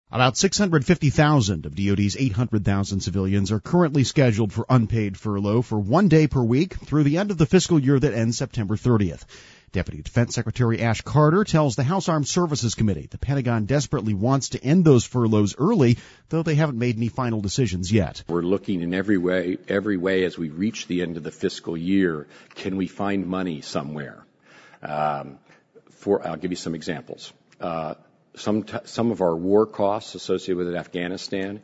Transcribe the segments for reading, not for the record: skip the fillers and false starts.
About 650,000 of DoD's 800,000 civilians are currently scheduled for unpaid furlough for 1 day per week through the end of the fiscal year that ends September 30th. Deputy Defense Secretary Ash Carter tells the House Armed Services Committee the Pentagon desperately wants to end those furloughs early, though they haven't made any final decisions yet. We're looking in every way as we reach the end of the fiscal year. Can we find money somewhere? I'll give you some examples. Some of our war costs associated with Afghanistan,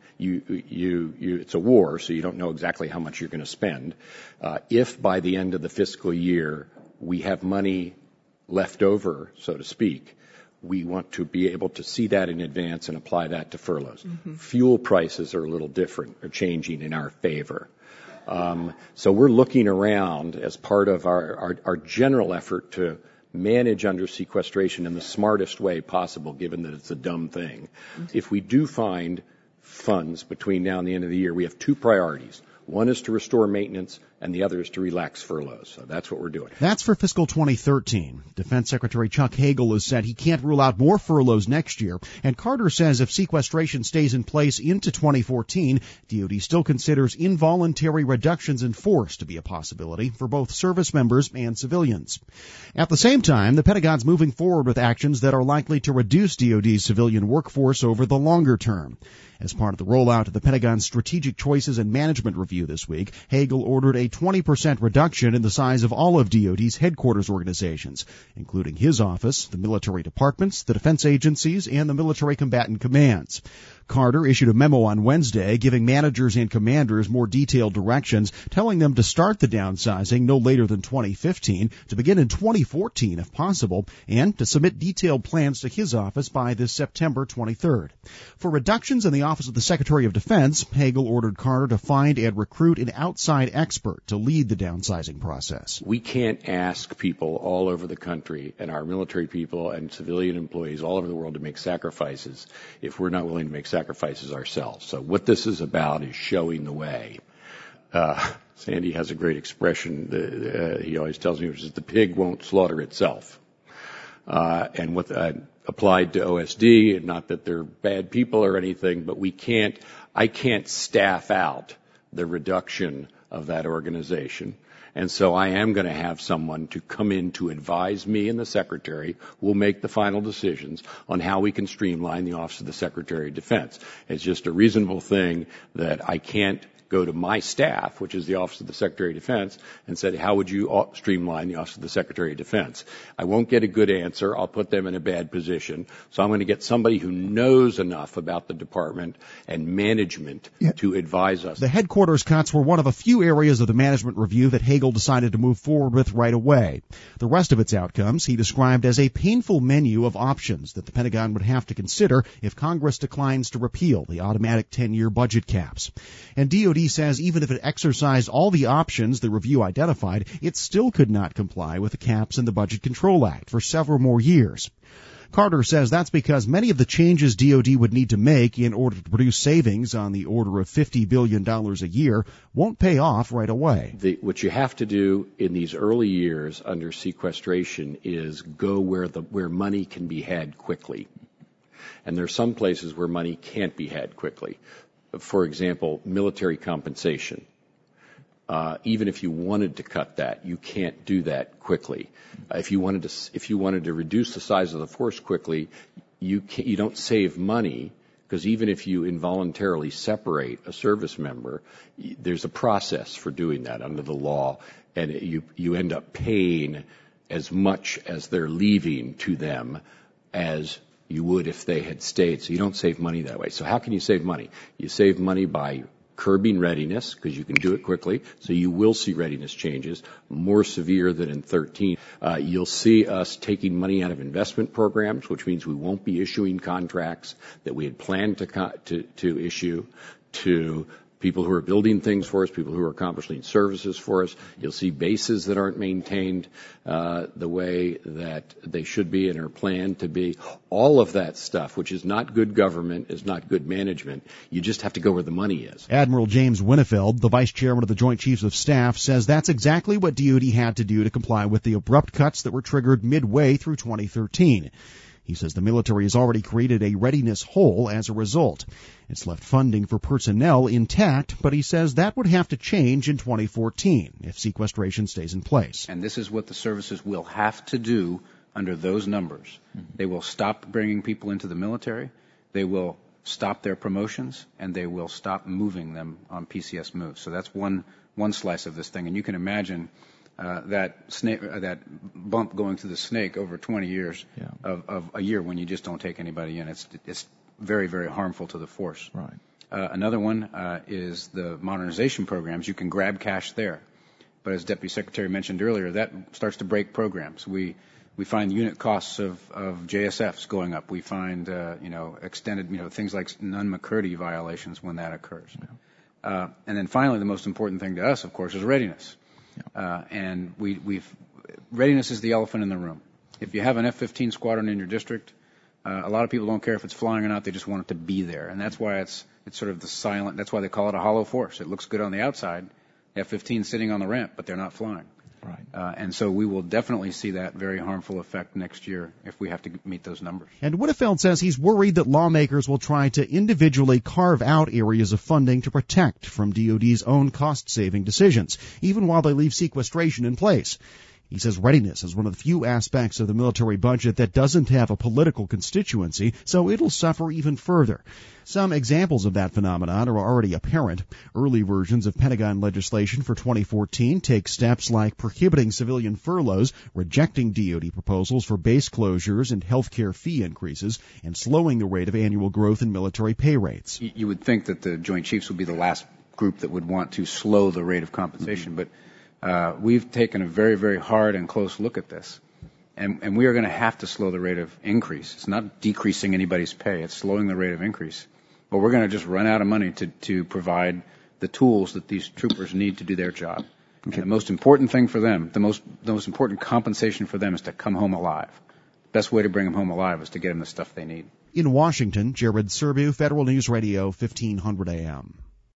it's a war, so you don't know exactly how much you're going to spend. If by the end of the fiscal year we have money left over, so to speak, we want to be able to see that in advance and apply that to furloughs. Mm-hmm. Fuel prices are a little different, are changing in our favor. So we're looking around as part of our general effort to manage under sequestration in the smartest way possible, given that it's a dumb thing. Mm-hmm. If we do find funds between now and the end of the year, we have two priorities. One is to restore maintenance, and the other is to relax furloughs. So that's what we're doing. That's for fiscal 2013. Defense Secretary Chuck Hagel has said he can't rule out more furloughs next year. And Carter says if sequestration stays in place into 2014, DoD still considers involuntary reductions in force to be a possibility for both service members and civilians. At the same time, the Pentagon's moving forward with actions that are likely to reduce DoD's civilian workforce over the longer term. As part of the rollout of the Pentagon's Strategic Choices and Management Review this week, Hagel ordered a 20% reduction in the size of all of DoD's headquarters organizations, including his office, the military departments, the defense agencies, and the military combatant commands. Carter issued a memo on Wednesday giving managers and commanders more detailed directions, telling them to start the downsizing no later than 2015, to begin in 2014 if possible, and to submit detailed plans to his office by this September 23rd. For reductions in the Office of the Secretary of Defense, Hagel ordered Carter to find and recruit an outside expert to lead the downsizing process. We can't ask people all over the country, and our military people and civilian employees all over the world, to make sacrifices if we're not willing to make sacrifices ourselves. So what this is about is showing the way. Sandy has a great expression he always tells me, which is the pig won't slaughter itself. And what applied to OSD, and not that they're bad people or anything, but I can't staff out the reduction of that organization. And so I am going to have someone to come in to advise me and the Secretary. We'll make the final decisions on how we can streamline the Office of the Secretary of Defense. It's just a reasonable thing that I can't go to my staff, which is the Office of the Secretary of Defense, and said, how would you streamline the Office of the Secretary of Defense? I won't get a good answer. I'll put them in a bad position. So I'm going to get somebody who knows enough about the department and management to advise us. The headquarters cuts were one of a few areas of the management review that Hagel decided to move forward with right away. The rest of its outcomes he described as a painful menu of options that the Pentagon would have to consider if Congress declines to repeal the automatic 10-year budget caps. And DoD says even if it exercised all the options the review identified, it still could not comply with the caps in the Budget Control Act for several more years. Carter says that's because many of the changes DoD would need to make in order to produce savings on the order of $50 billion a year won't pay off right away. What you have to do in these early years under sequestration is go where money can be had quickly. And there are some places where money can't be had quickly. For example, military compensation. Even if you wanted to cut that, you can't do that quickly. If you wanted to reduce the size of the force quickly, you don't save money, because even if you involuntarily separate a service member, there's a process for doing that under the law, and you end up paying as much as they're leaving to them as you would if they had stayed. So you don't save money that way. So how can you save money? You save money by curbing readiness, because you can do it quickly. So you will see readiness changes more severe than in 13. You'll see us taking money out of investment programs, which means we won't be issuing contracts that we had planned to issue to people who are building things for us, people who are accomplishing services for us. You'll see bases that aren't maintained the way that they should be and are planned to be. All of that stuff, which is not good government, is not good management. You just have to go where the money is. Admiral James Winnefeld, the vice chairman of the Joint Chiefs of Staff, says that's exactly what DoD had to do to comply with the abrupt cuts that were triggered midway through 2013. He says the military has already created a readiness hole as a result. It's left funding for personnel intact, but he says that would have to change in 2014 if sequestration stays in place. And this is what the services will have to do under those numbers. They will stop bringing people into the military, they will stop their promotions, and they will stop moving them on PCS moves. So that's one slice of this thing. And you can imagine that bump going through the snake over 20 years of a year when you just don't take anybody in. It's very, very harmful to the force. Right. Another one is the modernization programs. You can grab cash there. But as Deputy Secretary mentioned earlier, that starts to break programs. We find unit costs of JSFs going up. We find, extended, things like Nunn-McCurdy violations when that occurs. Yeah. And then finally, the most important thing to us, of course, is readiness. Yeah. And readiness is the elephant in the room. If you have an F-15 squadron in your district, a lot of people don't care if it's flying or not. They just want it to be there. And that's why it's sort of the silent, that's why they call it a hollow force. It looks good on the outside. F-15 sitting on the ramp, but they're not flying. Right. And so we will definitely see that very harmful effect next year if we have to meet those numbers. And Wittefeld says he's worried that lawmakers will try to individually carve out areas of funding to protect from DoD's own cost-saving decisions, even while they leave sequestration in place. He says readiness is one of the few aspects of the military budget that doesn't have a political constituency, so it'll suffer even further. Some examples of that phenomenon are already apparent. Early versions of Pentagon legislation for 2014 take steps like prohibiting civilian furloughs, rejecting DoD proposals for base closures and health care fee increases, and slowing the rate of annual growth in military pay rates. You would think that the Joint Chiefs would be the last group that would want to slow the rate of compensation, but we've taken a very, very hard and close look at this, and we are going to have to slow the rate of increase. It's not decreasing anybody's pay, it's slowing the rate of increase. But we're going to just run out of money to provide the tools that these troopers need to do their job. Okay. And the most important thing for them, the most important compensation for them is to come home alive. The best way to bring them home alive is to get them the stuff they need. In Washington, Jared Serbu, Federal News Radio, 1500 AM.